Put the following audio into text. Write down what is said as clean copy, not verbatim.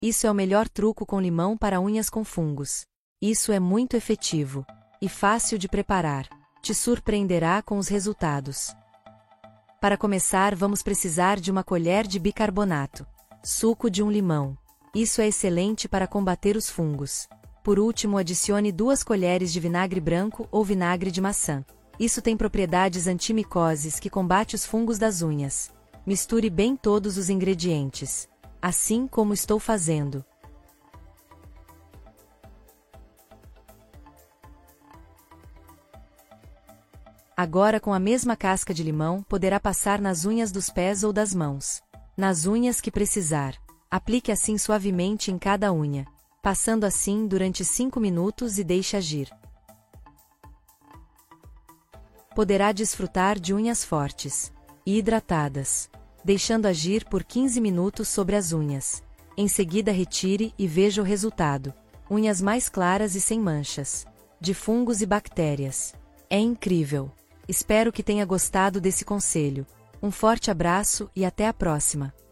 Isso é o melhor truco com limão para unhas com fungos. Isso é muito efetivo e fácil de preparar. Te surpreenderá com os resultados. Para começar, vamos precisar de uma colher de bicarbonato. Suco de um limão. Isso é excelente para combater os fungos. Por último, adicione 2 colheres de vinagre branco ou vinagre de maçã. Isso tem propriedades antimicoses que combate os fungos das unhas. Misture bem todos os ingredientes, assim como estou fazendo. Agora, com a mesma casca de limão, poderá passar nas unhas dos pés ou das mãos. Nas unhas que precisar. Aplique assim suavemente em cada unha, passando assim durante 5 minutos e deixe agir. Poderá desfrutar de unhas fortes e hidratadas, deixando agir por 15 minutos sobre as unhas. Em seguida, retire e veja o resultado. Unhas mais claras e sem manchas, de fungos e bactérias. É incrível! Espero que tenha gostado desse conselho. Um forte abraço e até a próxima!